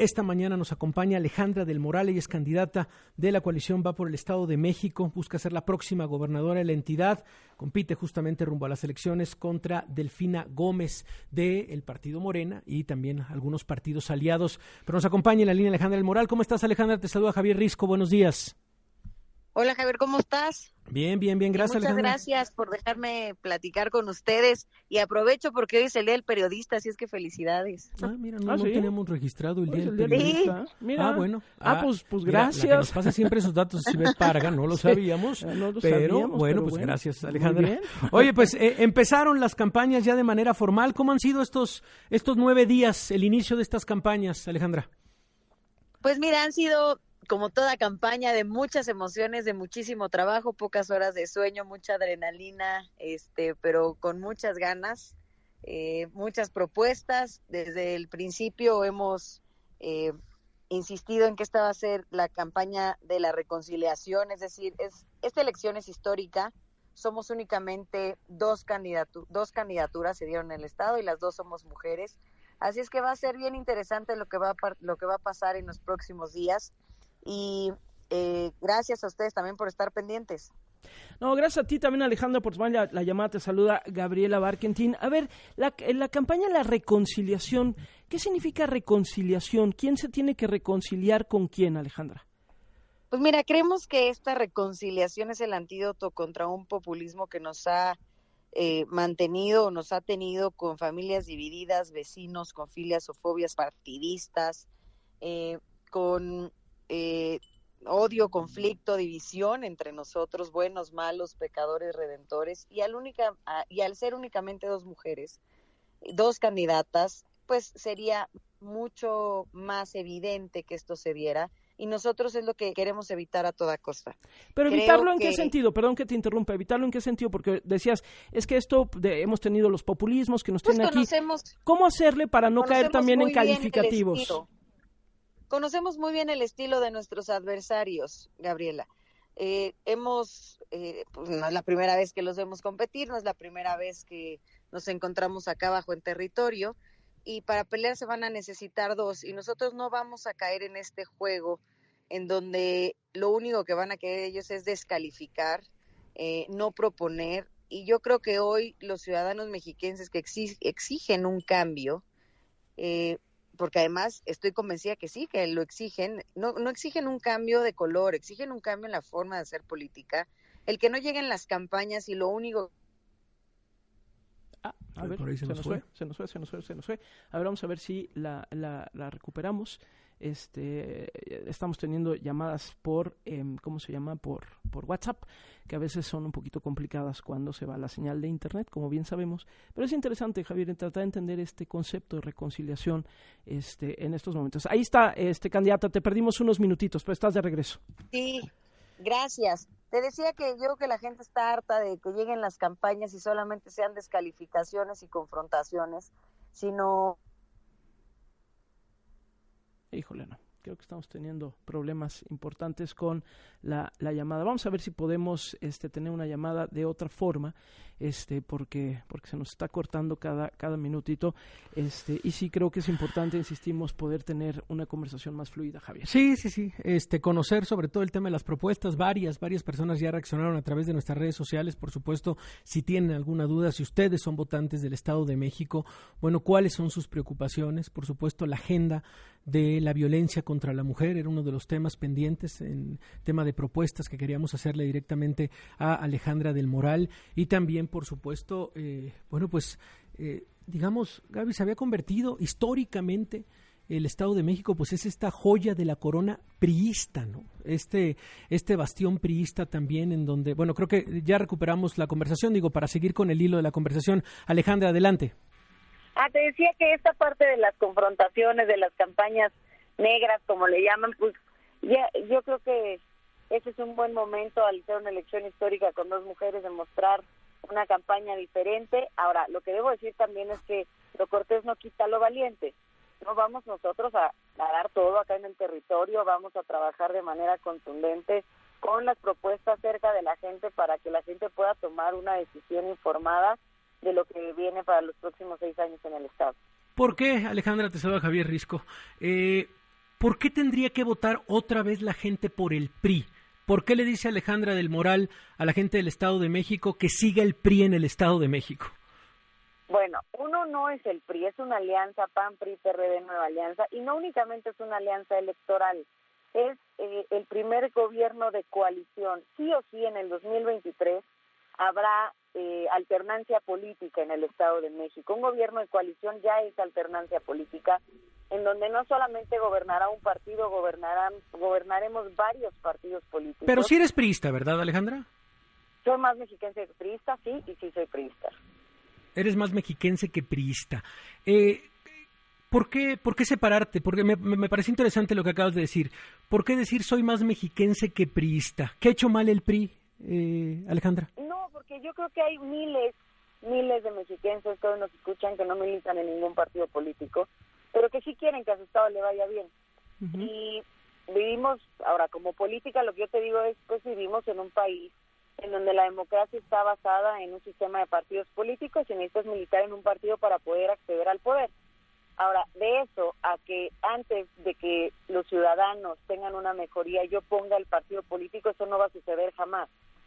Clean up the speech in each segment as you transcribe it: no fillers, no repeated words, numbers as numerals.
Esta mañana nos acompaña Alejandra del Moral, ella es candidata de la coalición Va por el Estado de México, busca ser la próxima gobernadora de la entidad, compite justamente rumbo a las elecciones contra Delfina Gómez del partido Morena y también algunos partidos aliados. Pero nos acompaña en la línea Alejandra del Moral. ¿Cómo estás, Alejandra? Te saluda Javier Risco, buenos días. Hola Javier, ¿cómo estás? Bien, gracias Muchas Alejandra. Gracias por dejarme platicar con ustedes y aprovecho porque hoy es el Día del Periodista, así es que felicidades. Mira, no teníamos registrado el Día del Periodista. Sí. Mira. Bueno. Pues mira, gracias. La que nos pasa siempre esos datos si ves Parga, no lo sabíamos, pero bueno, gracias Alejandra. Oye, pues empezaron las campañas ya de manera formal. ¿Cómo han sido estos 9 días, el inicio de estas campañas, Alejandra? Pues mira, han sido como toda campaña de muchas emociones, de muchísimo trabajo, pocas horas de sueño, mucha adrenalina, pero con muchas ganas, muchas propuestas. Desde el principio hemos insistido en que esta va a ser la campaña de la reconciliación, es decir, esta elección es histórica. Somos únicamente dos candidaturas se dieron en el estado y las dos somos mujeres. Así es que va a ser bien interesante lo que va a pasar en los próximos días. Y gracias a ustedes también por estar pendientes. No, gracias a ti también, Alejandra, por tomar la llamada. Te saluda Gabriela Barkentin. A ver, la campaña La Reconciliación, ¿qué significa reconciliación? ¿Quién se tiene que reconciliar con quién, Alejandra? Pues mira, creemos que esta reconciliación es el antídoto contra un populismo que nos ha mantenido o nos ha tenido con familias divididas, vecinos con filias o fobias partidistas, con odio, conflicto, división entre nosotros, buenos, malos, pecadores, redentores, y al ser únicamente dos mujeres, dos candidatas, pues sería mucho más evidente que esto se diera, y nosotros es lo que queremos evitar a toda costa. Pero evitarlo en qué sentido, perdón que te interrumpa, evitarlo en qué sentido, porque decías, es que hemos tenido los populismos que nos tienen aquí. ¿Cómo hacerle para no caer también en calificativos? Conocemos muy bien el estilo de nuestros adversarios, Gabriela. Pues no es la primera vez que los vemos competir, no es la primera vez que nos encontramos acá abajo en territorio, y para pelear se van a necesitar dos, y nosotros no vamos a caer en este juego en donde lo único que van a querer ellos es descalificar, no proponer, y yo creo que hoy los ciudadanos mexiquenses que exigen un cambio, porque además estoy convencida que sí, que lo exigen, no exigen un cambio de color, exigen un cambio en la forma de hacer política, el que no lleguen las campañas y lo único... A ver, se nos fue. A ver, vamos a ver si la recuperamos. Estamos teniendo llamadas por por WhatsApp, que a veces son un poquito complicadas cuando se va la señal de internet, como bien sabemos, pero es interesante, Javier, tratar de entender este concepto de reconciliación en estos momentos. Ahí está, candidata, te perdimos unos minutitos, pero estás de regreso. Sí, gracias. Te decía que yo creo que la gente está harta de que lleguen las campañas y solamente sean descalificaciones y confrontaciones, sino... Híjole, no. Creo que estamos teniendo problemas importantes con la llamada. Vamos a ver si podemos tener una llamada de otra forma, porque se nos está cortando cada minutito. Y sí creo que es importante, insistimos, poder tener una conversación más fluida, Javier. Sí. Conocer sobre todo el tema de las propuestas. Varias personas ya reaccionaron a través de nuestras redes sociales. Por supuesto, si tienen alguna duda, si ustedes son votantes del Estado de México, bueno, ¿cuáles son sus preocupaciones? Por supuesto, la agenda de la violencia contra la mujer era uno de los temas pendientes en tema de propuestas que queríamos hacerle directamente a Alejandra del Moral, y también, por supuesto, digamos, Gaby, se había convertido históricamente el Estado de México, pues es esta joya de la corona priista, ¿no? Este bastión priista también, en donde, bueno, creo que ya recuperamos la conversación, para seguir con el hilo de la conversación. Alejandra, adelante. Te decía que esta parte de las confrontaciones, de las campañas negras, como le llaman, pues ya yo creo que ese es un buen momento al ser una elección histórica con dos mujeres de mostrar una campaña diferente. Ahora, lo que debo decir también es que lo cortés no quita lo valiente. No vamos nosotros a dar todo acá en el territorio, vamos a trabajar de manera contundente con las propuestas cerca de la gente para que la gente pueda tomar una decisión informada de lo que viene para los próximos 6 años en el Estado. ¿Por qué, Alejandra? Te saluda Javier Risco. ¿por qué tendría que votar otra vez la gente por el PRI? ¿Por qué le dice Alejandra del Moral a la gente del Estado de México que siga el PRI en el Estado de México? Bueno, uno no es el PRI, es una alianza PAN, PRI, PRD, Nueva Alianza, y no únicamente es una alianza electoral, es el primer gobierno de coalición. Sí o sí, en el 2023 habrá alternancia política en el Estado de México. Un gobierno de coalición ya es alternancia política, en donde no solamente gobernará un partido, gobernaremos varios partidos políticos. Pero sí eres priista, ¿verdad, Alejandra? Soy más mexiquense que priista, sí, y sí soy priista. Eres más mexiquense que priista. ¿Por qué separarte? Porque me parece interesante lo que acabas de decir. ¿Por qué decir soy más mexiquense que priista? ¿Qué ha hecho mal el PRI, Alejandra? No, porque yo creo que hay miles de mexiquenses que hoy nos escuchan que no militan en ningún partido político, pero que sí quieren que a su estado le vaya bien. Uh-huh. Y vivimos, ahora como política, lo que yo te digo es, pues vivimos en un país en donde la democracia está basada en un sistema de partidos políticos y necesitas militar en un partido para poder acceder al poder. Ahora, de eso a que antes de que los ciudadanos tengan una mejoría yo ponga el partido político, eso no va a suceder jamás.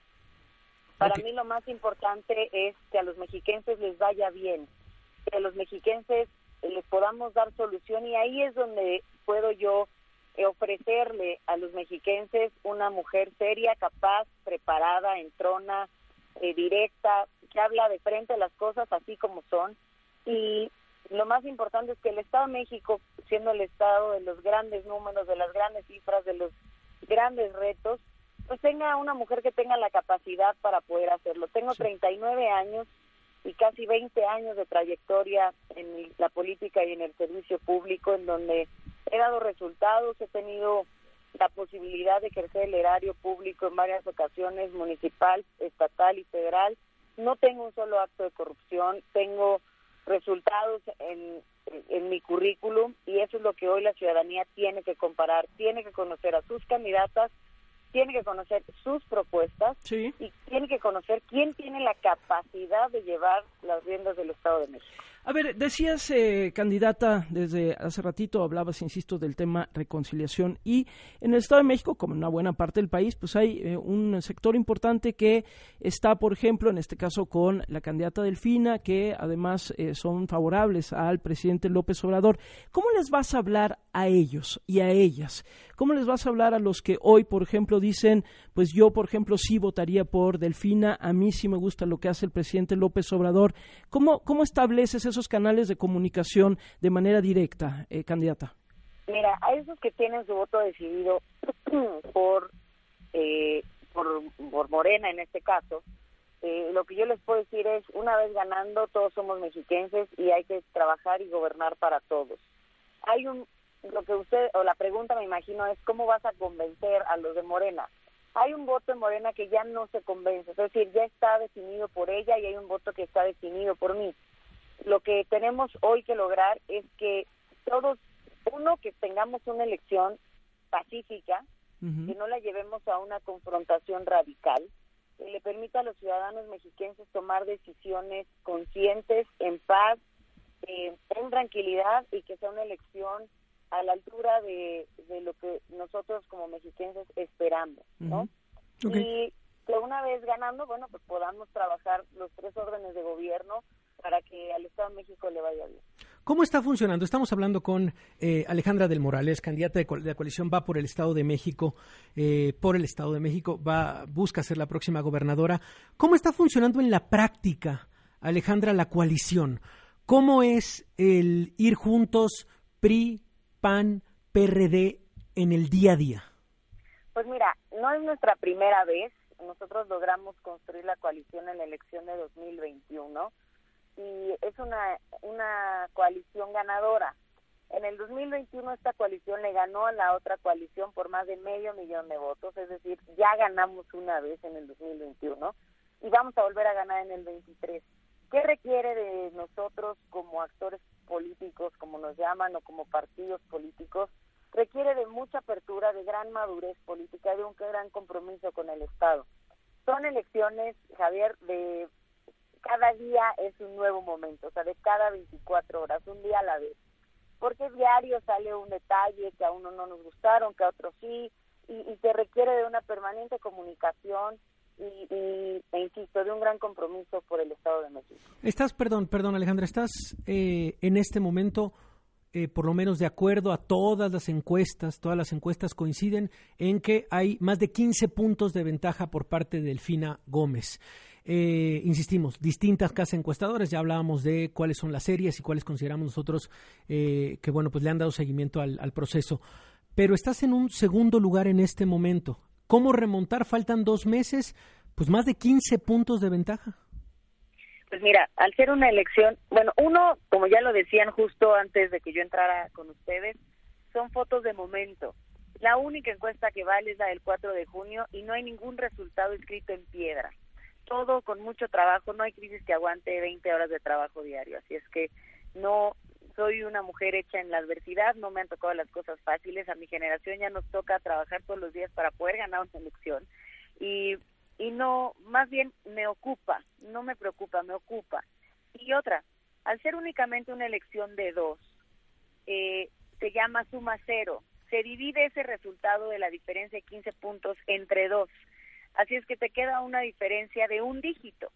Para mí lo más importante es que a los mexiquenses les vaya bien, que a los mexiquenses les podamos dar solución, y ahí es donde puedo yo ofrecerle a los mexiquenses una mujer seria, capaz, preparada, entrona, directa, que habla de frente a las cosas así como son. Y lo más importante es que el Estado de México, siendo el Estado de los grandes números, de las grandes cifras, de los grandes retos, pues tenga una mujer que tenga la capacidad para poder hacerlo. Tengo 39 años y casi 20 años de trayectoria en la política y en el servicio público, en donde he dado resultados, he tenido la posibilidad de ejercer el erario público en varias ocasiones, municipal, estatal y federal. No tengo un solo acto de corrupción, tengo resultados en mi currículum, y eso es lo que hoy la ciudadanía tiene que comparar, tiene que conocer a sus candidatas, tiene que conocer sus propuestas, sí, y tiene que conocer quién tiene la capacidad de llevar las riendas del Estado de México. A ver, decías, candidata, desde hace ratito hablabas, insisto, del tema reconciliación, y en el Estado de México, como en una buena parte del país, pues hay un sector importante que está, por ejemplo, en este caso con la candidata Delfina, que además son favorables al presidente López Obrador. ¿Cómo les vas a hablar a ellos y a ellas? ¿Cómo les vas a hablar a los que hoy, por ejemplo, dicen, pues yo, por ejemplo, sí votaría por Delfina, a mí sí me gusta lo que hace el presidente López Obrador? ¿Cómo estableces esos canales de comunicación de manera directa, candidata? Mira, a esos que tienen su voto decidido por Morena en este caso, lo que yo les puedo decir es, una vez ganando, todos somos mexiquenses y hay que trabajar y gobernar para todos. Lo que usted, o la pregunta me imagino es, ¿cómo vas a convencer a los de Morena? Hay un voto en Morena que ya no se convence, es decir, ya está definido por ella, y hay un voto que está definido por mí. Lo que tenemos hoy que lograr es que todos, que tengamos una elección pacífica, uh-huh, que no la llevemos a una confrontación radical, que le permita a los ciudadanos mexiquenses tomar decisiones conscientes, en paz, en tranquilidad, y que sea una elección a la altura de lo que nosotros como mexiquenses esperamos, ¿no? Uh-huh. Okay. Y que una vez ganando, bueno, pues podamos trabajar los 3 órdenes de gobierno para que al Estado de México le vaya bien. ¿Cómo está funcionando? Estamos hablando con Alejandra del Moral, candidata de la coalición Va por el Estado de México, busca ser la próxima gobernadora. ¿Cómo está funcionando en la práctica, Alejandra, la coalición? ¿Cómo es el ir juntos PRI, PAN, PRD en el día a día? Pues mira, no es nuestra primera vez. Nosotros logramos construir la coalición en la elección de 2021 y es una coalición ganadora. En el 2021 esta coalición le ganó a la otra coalición por más de 500,000 de votos, es decir, ya ganamos una vez en el 2021 y vamos a volver a ganar en el 23. ¿Qué requiere de nosotros como actores políticos, como nos llaman, o como partidos políticos? Requiere de mucha apertura, de gran madurez política, de un gran compromiso con el Estado. Son elecciones, Javier, de cada día es un nuevo momento, o sea, de cada 24 horas, un día a la vez. porque diario sale un detalle que a uno no nos gustaron, que a otros sí, y se requiere de una permanente comunicación e insisto, de un gran compromiso por el Estado de México. Perdón Alejandra, estás en este momento, por lo menos de acuerdo a todas las encuestas coinciden en que hay más de 15 puntos de ventaja por parte de Delfina Gómez. Insistimos, distintas casas encuestadoras, ya hablábamos de cuáles son las series y cuáles consideramos nosotros que bueno, pues le han dado seguimiento al proceso, pero estás en un segundo lugar en este momento. ¿Cómo remontar? Faltan 2 meses, pues más de 15 puntos de ventaja. Pues mira, al ser una elección, bueno, uno, como ya lo decían justo antes de que yo entrara con ustedes, son fotos de momento. La única encuesta que vale es la del 4 de junio y no hay ningún resultado escrito en piedra. Todo con mucho trabajo, no hay crisis que aguante 20 horas de trabajo diario, así es que no soy una mujer hecha en la adversidad, no me han tocado las cosas fáciles, a mi generación ya nos toca trabajar todos los días para poder ganar una elección y no, más bien me ocupa, no me preocupa, me ocupa. Y otra, al ser únicamente una elección de 2, se llama suma cero, se divide ese resultado de la diferencia de 15 puntos entre 2, así es que te queda una diferencia de un dígito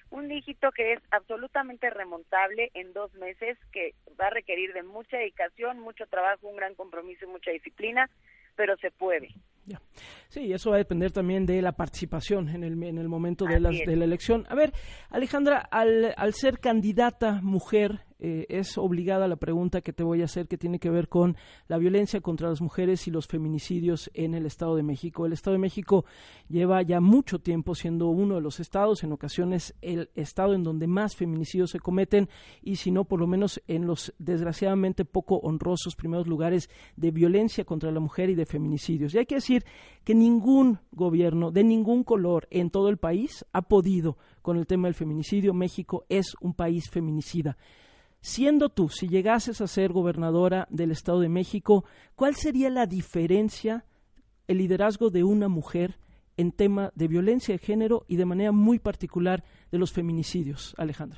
que es absolutamente remontable en 2 meses, que va a requerir de mucha dedicación, mucho trabajo, un gran compromiso y mucha disciplina, pero se puede. Ya. Sí, eso va a depender también de la participación en el momento de la elección. A ver, Alejandra, al ser candidata mujer, es obligada la pregunta que te voy a hacer, que tiene que ver con la violencia contra las mujeres y los feminicidios en el Estado de México. El Estado de México lleva ya mucho tiempo siendo uno de los estados, en ocasiones el estado en donde más feminicidios se cometen, y si no, por lo menos en los desgraciadamente poco honrosos primeros lugares de violencia contra la mujer y de feminicidios. Y hay que decir que ningún gobierno de ningún color en todo el país ha podido con el tema del feminicidio. México es un país feminicida. Siendo tú, si llegases a ser gobernadora del Estado de México, ¿cuál sería la diferencia, el liderazgo de una mujer en tema de violencia de género y de manera muy particular de los feminicidios, Alejandra?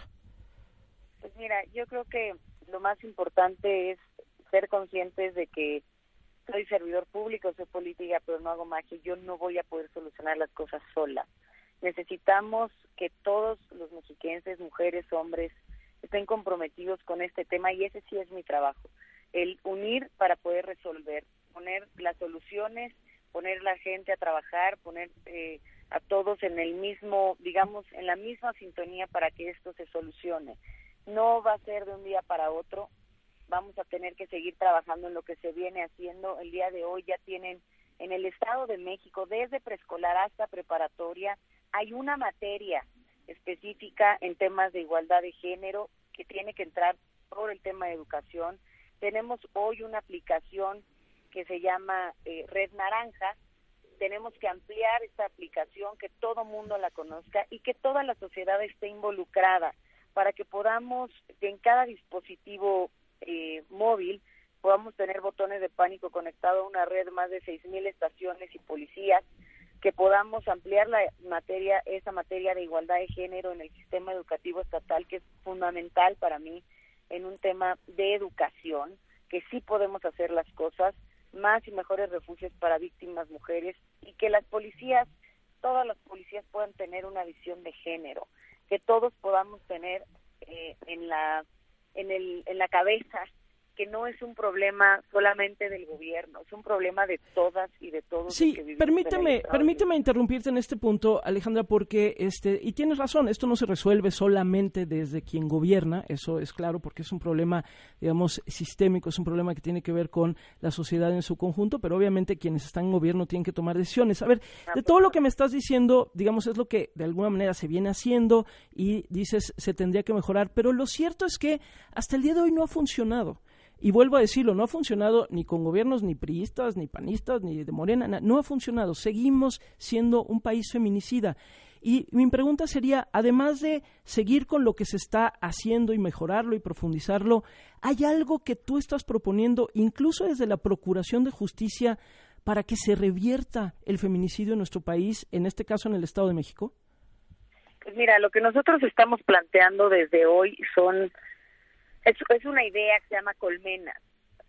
Pues mira, yo creo que lo más importante es ser conscientes de que soy servidor público, soy política, pero no hago magia. Yo no voy a poder solucionar las cosas sola. Necesitamos que todos los mexiquenses, mujeres, hombres, estén comprometidos con este tema, y ese sí es mi trabajo, el unir para poder resolver, poner las soluciones, poner la gente a trabajar, poner a todos en el mismo, digamos, en la misma sintonía para que esto se solucione. No va a ser de un día para otro, vamos a tener que seguir trabajando en lo que se viene haciendo. El día de hoy ya tienen en el Estado de México, desde preescolar hasta preparatoria, hay una materia específica en temas de igualdad de género que tiene que entrar por el tema de educación. Tenemos hoy una aplicación que se llama Red Naranja. Tenemos que ampliar esta aplicación, que todo mundo la conozca y que toda la sociedad esté involucrada para que podamos, en cada dispositivo móvil, podamos tener botones de pánico conectado a una red, más de 6,000 estaciones y policías, que podamos ampliar esa materia de igualdad de género en el sistema educativo estatal, que es fundamental para mí en un tema de educación, que sí podemos hacer las cosas, más y mejores refugios para víctimas mujeres, y que las policías, todas las policías puedan tener una visión de género, que todos podamos tener en la cabeza que no es un problema solamente del gobierno, es un problema de todas y de todos. Sí, permíteme interrumpirte en este punto, Alejandra, porque y tienes razón, esto no se resuelve solamente desde quien gobierna, eso es claro, porque es un problema, digamos, sistémico, es un problema que tiene que ver con la sociedad en su conjunto, pero obviamente quienes están en gobierno tienen que tomar decisiones. A ver, de todo lo que me estás diciendo, digamos, es lo que de alguna manera se viene haciendo y dices se tendría que mejorar, pero lo cierto es que hasta el día de hoy no ha funcionado. Y vuelvo a decirlo, no ha funcionado ni con gobiernos ni priistas, ni panistas, ni de Morena, no ha funcionado. Seguimos siendo un país feminicida. Y mi pregunta sería, además de seguir con lo que se está haciendo y mejorarlo y profundizarlo, ¿hay algo que tú estás proponiendo, incluso desde la Procuración de Justicia, para que se revierta el feminicidio en nuestro país, en este caso en el Estado de México? Pues mira, lo que nosotros estamos planteando desde hoy es una idea que se llama colmenas.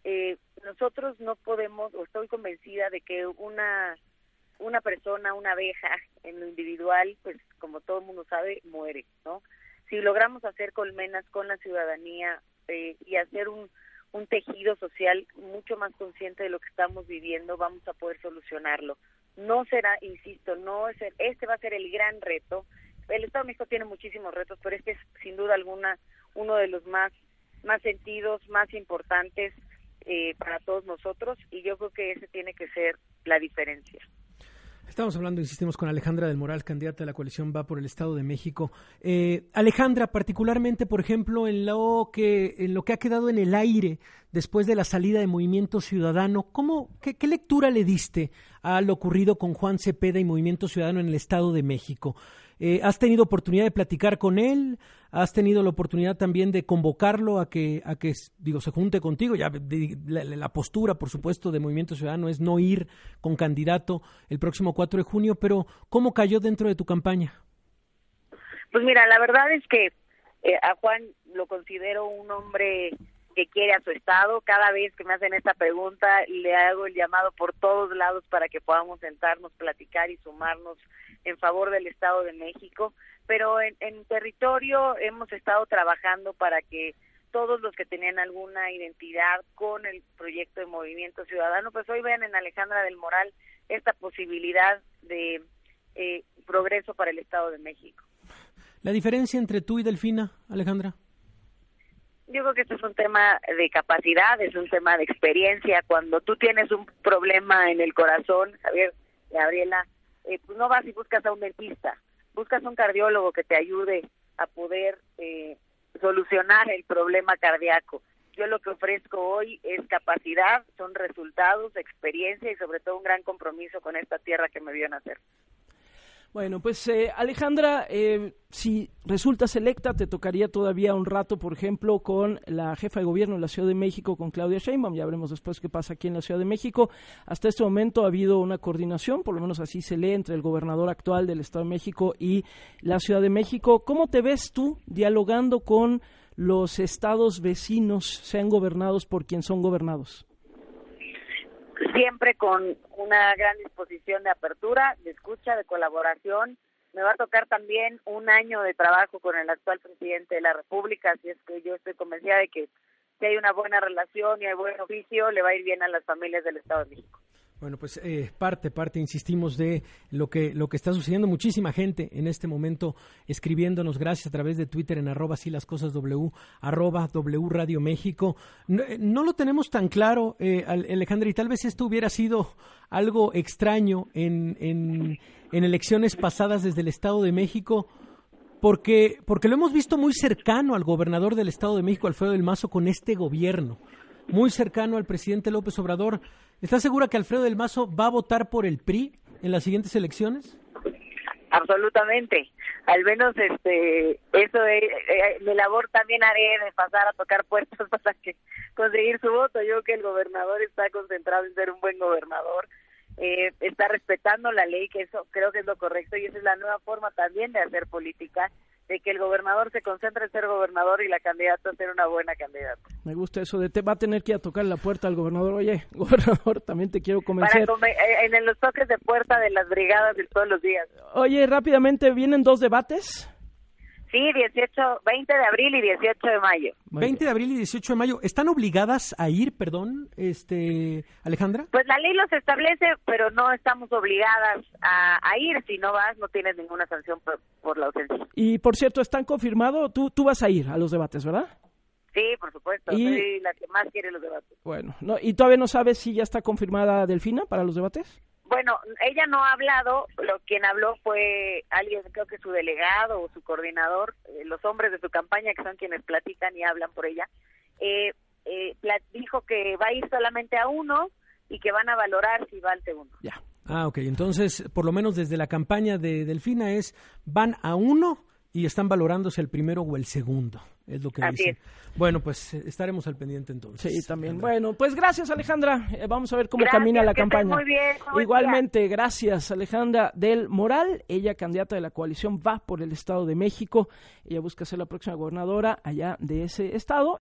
nosotros no podemos, o estoy convencida de que una persona, una abeja en lo individual, pues como todo el mundo sabe, muere, ¿no? Si logramos hacer colmenas con la ciudadanía y hacer un tejido social mucho más consciente de lo que estamos viviendo, vamos a poder solucionarlo. No será, insisto, este va a ser el gran reto. El Estado de México tiene muchísimos retos, pero este es sin duda alguna uno de los más sentidos, más importantes para todos nosotros, y yo creo que ese tiene que ser la diferencia. Estamos hablando, insistimos, con Alejandra del Moral, candidata de la coalición Va por el Estado de México. Alejandra, particularmente, por ejemplo, en lo que ha quedado en el aire después de la salida de Movimiento Ciudadano, qué lectura le diste a lo ocurrido con Juan Cepeda y Movimiento Ciudadano en el Estado de México? ¿Has tenido oportunidad de platicar con él? ¿Has tenido la oportunidad también de convocarlo a que se junte contigo? Ya la postura, por supuesto, de Movimiento Ciudadano es no ir con candidato el próximo 4 de junio, pero ¿cómo cayó dentro de tu campaña? Pues mira, la verdad es que a Juan lo considero un hombre que quiere a su estado. Cada vez que me hacen esta pregunta, le hago el llamado por todos lados para que podamos sentarnos, platicar y sumarnos en favor del Estado de México, pero en territorio hemos estado trabajando para que todos los que tenían alguna identidad con el proyecto de Movimiento Ciudadano, pues hoy vean en Alejandra del Moral esta posibilidad de progreso para el Estado de México. ¿La diferencia entre tú y Delfina, Alejandra? Yo creo que esto es un tema de capacidad, es un tema de experiencia. Cuando tú tienes un problema en el corazón, Javier, Gabriela, pues no vas y buscas a un dentista, buscas a un cardiólogo que te ayude a poder solucionar el problema cardíaco. Yo lo que ofrezco hoy es capacidad, son resultados, experiencia y sobre todo un gran compromiso con esta tierra que me vio nacer. Bueno, pues Alejandra, si resultas electa, te tocaría todavía un rato, por ejemplo, con la jefa de gobierno de la Ciudad de México, con Claudia Sheinbaum. Ya veremos después qué pasa aquí en la Ciudad de México. Hasta este momento ha habido una coordinación, por lo menos así se lee, entre el gobernador actual del Estado de México y la Ciudad de México. ¿Cómo te ves tú dialogando con los estados vecinos, sean gobernados por quien son gobernados? Siempre con una gran disposición de apertura, de escucha, de colaboración. Me va a tocar también un año de trabajo con el actual presidente de la República, así es que yo estoy convencida de que si hay una buena relación y hay buen oficio, le va a ir bien a las familias del Estado de México. Bueno, pues parte, insistimos, de lo que está sucediendo. Muchísima gente en este momento escribiéndonos, gracias, a través de Twitter en @silascosasw, @W Radio México. No lo tenemos tan claro, Alejandra, y tal vez esto hubiera sido algo extraño en elecciones pasadas desde el Estado de México, porque lo hemos visto muy cercano al gobernador del Estado de México, Alfredo del Mazo, con este gobierno, muy cercano al presidente López Obrador. ¿Estás segura que Alfredo del Mazo va a votar por el PRI en las siguientes elecciones? Absolutamente. Al menos eso mi labor también haré de pasar a tocar puertas para conseguir su voto. Yo creo que el gobernador está concentrado en ser un buen gobernador, está respetando la ley, que eso creo que es lo correcto, y esa es la nueva forma también de hacer política, de que el gobernador se concentre en ser gobernador y la candidata en ser una buena candidata. Me gusta eso de va a tener que ir a tocar la puerta al gobernador. Oye, gobernador, también te quiero convencer. En los toques de puerta de las brigadas de todos los días. Oye, rápidamente, ¿vienen 2 debates? Sí, 20 de abril y 18 de mayo. 20 de abril y 18 de mayo. ¿Están obligadas a ir, Alejandra? Pues la ley los establece, pero no estamos obligadas a ir. Si no vas, no tienes ninguna sanción por la ausencia. Y, por cierto, ¿están confirmados? Tú vas a ir a los debates, ¿verdad? Sí, por supuesto. Soy la que más quiere los debates. Bueno, ¿y todavía no sabes si ya está confirmada Delfina para los debates? Bueno, ella no ha hablado, quien habló fue alguien, creo que su delegado o su coordinador, los hombres de su campaña, que son quienes platican y hablan por ella, dijo que va a ir solamente a uno y que van a valorar si va al segundo. Ya. Ok, entonces, por lo menos desde la campaña de Delfina van a uno y están valorándose el primero o el segundo, es lo que dicen. Bueno, pues estaremos al pendiente entonces. Sí, también. Alejandra. Bueno, pues gracias, Alejandra. Vamos a ver cómo camina la campaña. Muy bien. Igualmente, gracias, Alejandra del Moral. Ella, candidata de la coalición Va por el Estado de México. Ella busca ser la próxima gobernadora allá de ese estado.